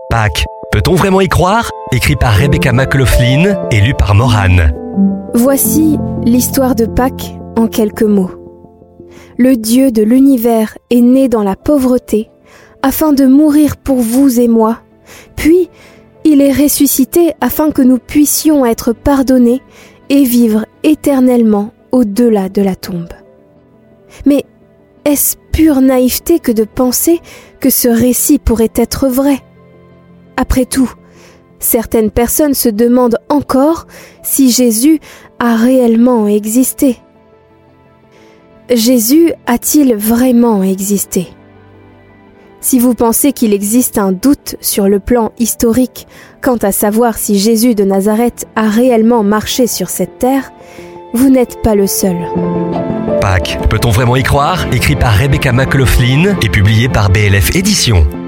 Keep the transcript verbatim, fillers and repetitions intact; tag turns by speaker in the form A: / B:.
A: Pâques, peut-on vraiment y croire ? Écrit par Rebecca McLaughlin et lu par Morane.
B: Voici l'histoire de Pâques en quelques mots. Le Dieu de l'univers est né dans la pauvreté afin de mourir pour vous et moi. Puis, il est ressuscité afin que nous puissions être pardonnés et vivre éternellement au-delà de la tombe. Mais est-ce pure naïveté que de penser que ce récit pourrait être vrai ? Après tout, certaines personnes se demandent encore si Jésus a réellement existé. Jésus a-t-il vraiment existé ? Si vous pensez qu'il existe un doute sur le plan historique quant à savoir si Jésus de Nazareth a réellement marché sur cette terre, vous n'êtes pas le seul.
A: Pâques, peut-on vraiment y croire ? Écrit par Rebecca McLaughlin et publié par B L F Éditions.